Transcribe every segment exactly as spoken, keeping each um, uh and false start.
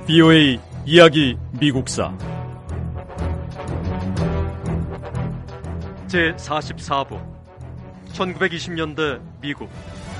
비오에이 이야기 미국사 제사십사 부 천구백이십 년대 미국.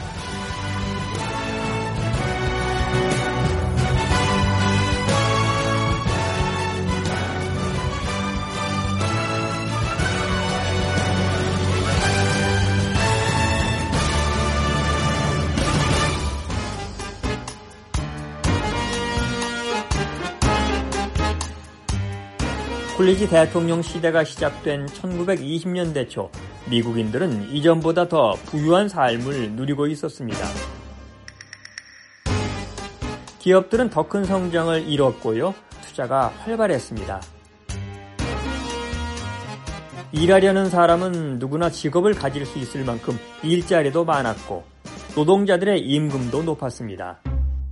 쿨리지 대통령 시대가 시작된 천구백이십 년대 초, 미국인들은 이전보다 더 부유한 삶을 누리고 있었습니다. 기업들은 더 큰 성장을 이뤘고요, 투자가 활발했습니다. 일하려는 사람은 누구나 직업을 가질 수 있을 만큼 일자리도 많았고, 노동자들의 임금도 높았습니다.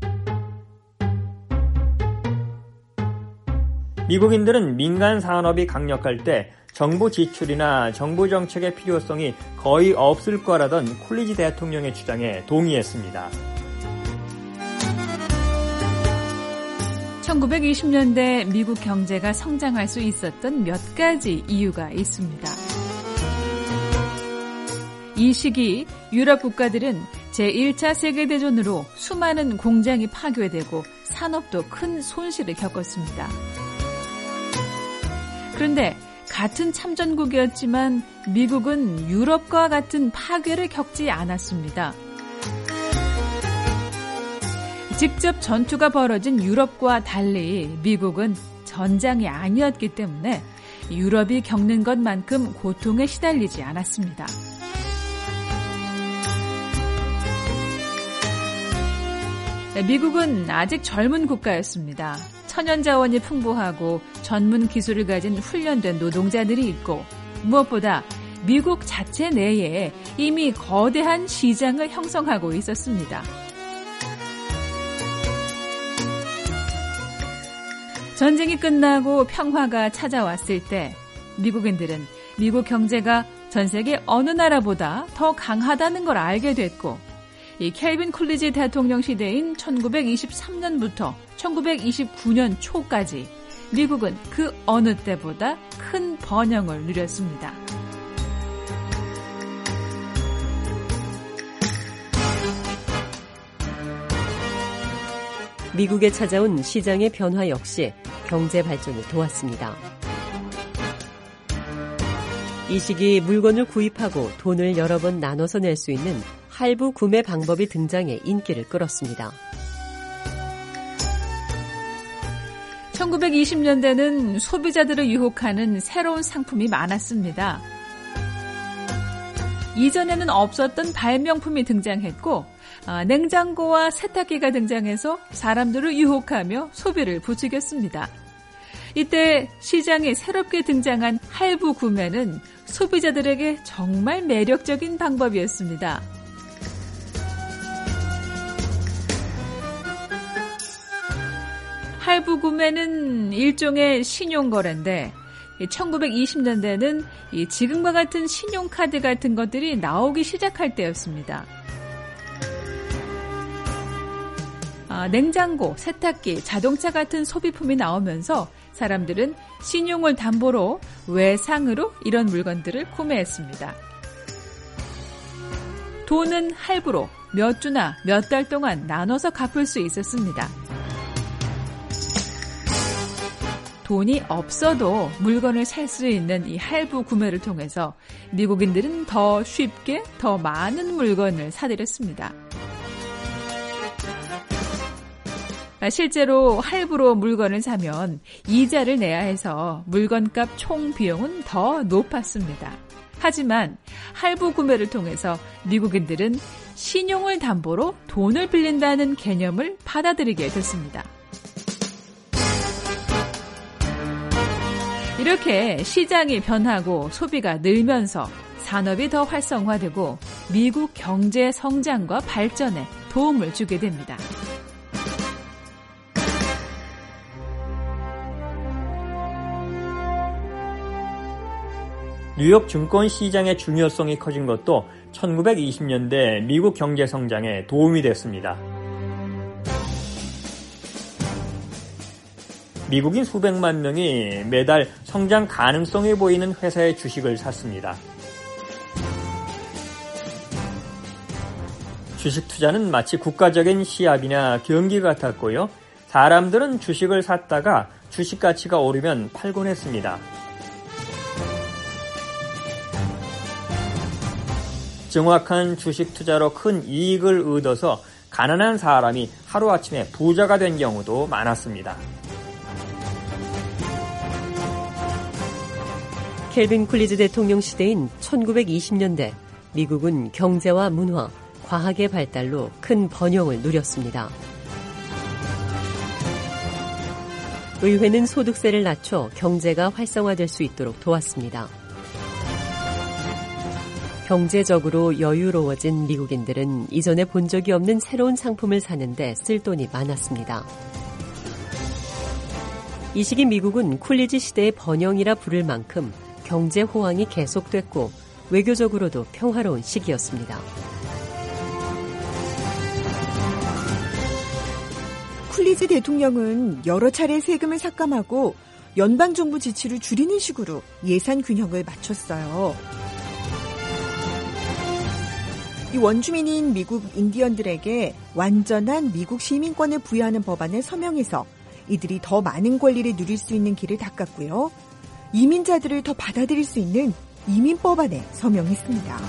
미국인들은 민간 산업이 강력할 때 정부 지출이나 정부 정책의 필요성이 거의 없을 거라던 쿨리지 대통령의 주장에 동의했습니다. 천구백이십 년대 미국 경제가 성장할 수 있었던 몇 가지 이유가 있습니다. 이 시기 유럽 국가들은 제일 차 세계대전으로 수많은 공장이 파괴되고 산업도 큰 손실을 겪었습니다. 그런데 같은 참전국이었지만 미국은 유럽과 같은 파괴를 겪지 않았습니다. 직접 전투가 벌어진 유럽과 달리 미국은 전장이 아니었기 때문에 유럽이 겪는 것만큼 고통에 시달리지 않았습니다. 미국은 아직 젊은 국가였습니다. 천연자원이 풍부하고 전문 기술을 가진 훈련된 노동자들이 있고, 무엇보다 미국 자체 내에 이미 거대한 시장을 형성하고 있었습니다. 전쟁이 끝나고 평화가 찾아왔을 때 미국인들은 미국 경제가 전 세계 어느 나라보다 더 강하다는 걸 알게 됐고, 이 켈빈 쿨리지 대통령 시대인 천구백이십삼 년부터 천구백이십구 년 초까지 미국은 그 어느 때보다 큰 번영을 누렸습니다. 미국에 찾아온 시장의 변화 역시 경제 발전을 도왔습니다. 이 시기 물건을 구입하고 돈을 여러 번 나눠서 낼 수 있는 할부 구매 방법이 등장해 인기를 끌었습니다. 천구백이십 년대는 소비자들을 유혹하는 새로운 상품이 많았습니다. 이전에는 없었던 발명품이 등장했고, 아, 냉장고와 세탁기가 등장해서 사람들을 유혹하며 소비를 부추겼습니다. 이때 시장에 새롭게 등장한 할부 구매는 소비자들에게 정말 매력적인 방법이었습니다. 할부 구매는 일종의 신용거래인데, 천구백이십 년대는 지금과 같은 신용카드 같은 것들이 나오기 시작할 때였습니다. 아, 냉장고, 세탁기, 자동차 같은 소비품이 나오면서 사람들은 신용을 담보로 외상으로 이런 물건들을 구매했습니다. 돈은 할부로 몇 주나 몇 달 동안 나눠서 갚을 수 있었습니다. 돈이 없어도 물건을 살 수 있는 이 할부 구매를 통해서 미국인들은 더 쉽게 더 많은 물건을 사들였습니다. 실제로 할부로 물건을 사면 이자를 내야 해서 물건값 총 비용은 더 높았습니다. 하지만 할부 구매를 통해서 미국인들은 신용을 담보로 돈을 빌린다는 개념을 받아들이게 됐습니다. 이렇게 시장이 변하고 소비가 늘면서 산업이 더 활성화되고 미국 경제 성장과 발전에 도움을 주게 됩니다. 뉴욕 증권 시장의 중요성이 커진 것도 천구백이십 년대 미국 경제 성장에 도움이 됐습니다. 미국인 수백만 명이 매달 성장 가능성이 보이는 회사의 주식을 샀습니다. 주식 투자는 마치 국가적인 시합이나 경기 같았고요. 사람들은 주식을 샀다가 주식 가치가 오르면 팔곤 했습니다. 정확한 주식 투자로 큰 이익을 얻어서 가난한 사람이 하루아침에 부자가 된 경우도 많았습니다. 켈빈 쿨리지 대통령 시대인 천구백이십 년대 미국은 경제와 문화, 과학의 발달로 큰 번영을 누렸습니다. 의회는 소득세를 낮춰 경제가 활성화될 수 있도록 도왔습니다. 경제적으로 여유로워진 미국인들은 이전에 본 적이 없는 새로운 상품을 사는데 쓸 돈이 많았습니다. 이 시기 미국은 쿨리지 시대의 번영이라 부를 만큼 경제 호황이 계속됐고 외교적으로도 평화로운 시기였습니다. 쿨리지 대통령은 여러 차례 세금을 삭감하고 연방정부 지출을 줄이는 식으로 예산 균형을 맞췄어요. 이 원주민인 미국 인디언들에게 완전한 미국 시민권을 부여하는 법안을 서명해서 이들이 더 많은 권리를 누릴 수 있는 길을 닦았고요. 이민자들을 더 받아들일 수 있는 이민법안에 서명했습니다.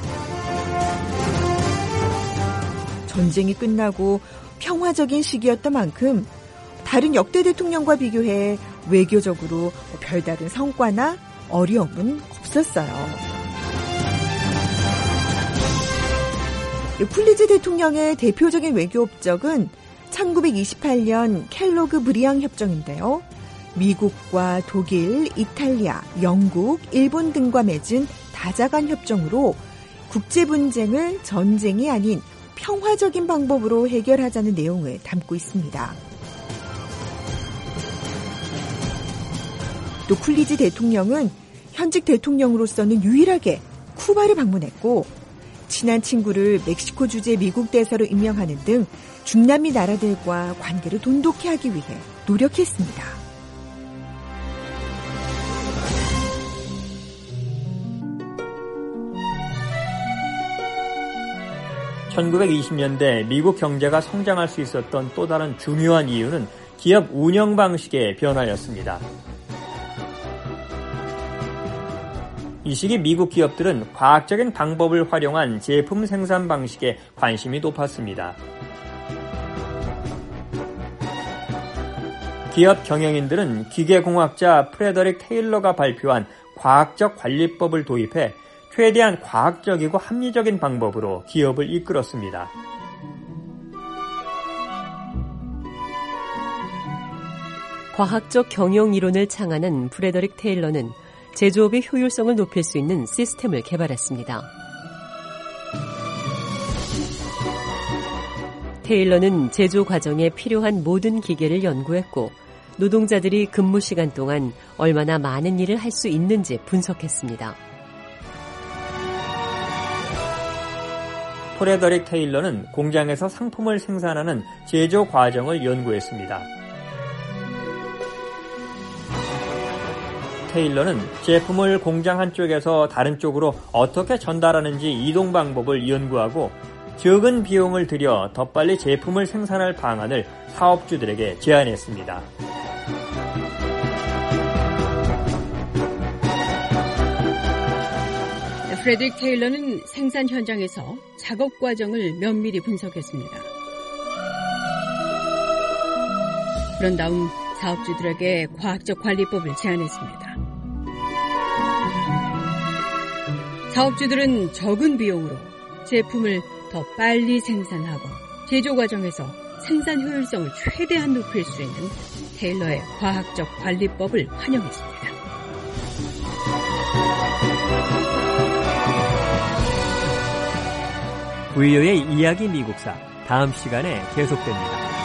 전쟁이 끝나고 평화적인 시기였던 만큼 다른 역대 대통령과 비교해 외교적으로 별다른 성과나 어려움은 없었어요. 쿨리지 대통령의 대표적인 외교 업적은 천구백이십팔 년 켈로그 브리앙 협정인데요. 미국과 독일, 이탈리아, 영국, 일본 등과 맺은 다자간 협정으로 국제 분쟁을 전쟁이 아닌 평화적인 방법으로 해결하자는 내용을 담고 있습니다. 또 쿨리지 대통령은 현직 대통령으로서는 유일하게 쿠바를 방문했고 친한 친구를 멕시코 주재 미국 대사로 임명하는 등 중남미 나라들과 관계를 돈독히 하기 위해 노력했습니다. 천구백이십 년대 미국 경제가 성장할 수 있었던 또 다른 중요한 이유는 기업 운영 방식의 변화였습니다. 이 시기 미국 기업들은 과학적인 방법을 활용한 제품 생산 방식에 관심이 높았습니다. 기업 경영인들은 기계공학자 프레더릭 테일러가 발표한 과학적 관리법을 도입해 최대한 과학적이고 합리적인 방법으로 기업을 이끌었습니다. 과학적 경영 이론을 창안한 프레더릭 테일러는 제조업의 효율성을 높일 수 있는 시스템을 개발했습니다. 테일러는 제조 과정에 필요한 모든 기계를 연구했고 노동자들이 근무 시간 동안 얼마나 많은 일을 할 수 있는지 분석했습니다. 프레더릭 테일러는 공장에서 상품을 생산하는 제조 과정을 연구했습니다. 테일러는 제품을 공장 한쪽에서 다른 쪽으로 어떻게 전달하는지 이동 방법을 연구하고 적은 비용을 들여 더 빨리 제품을 생산할 방안을 사업주들에게 제안했습니다. 프레드릭 테일러는 생산 현장에서 작업 과정을 면밀히 분석했습니다. 그런 다음 사업주들에게 과학적 관리법을 제안했습니다. 사업주들은 적은 비용으로 제품을 더 빨리 생산하고 제조 과정에서 생산 효율성을 최대한 높일 수 있는 테일러의 과학적 관리법을 환영했습니다. 브이오의 이야기 미국사 다음 시간에 계속됩니다.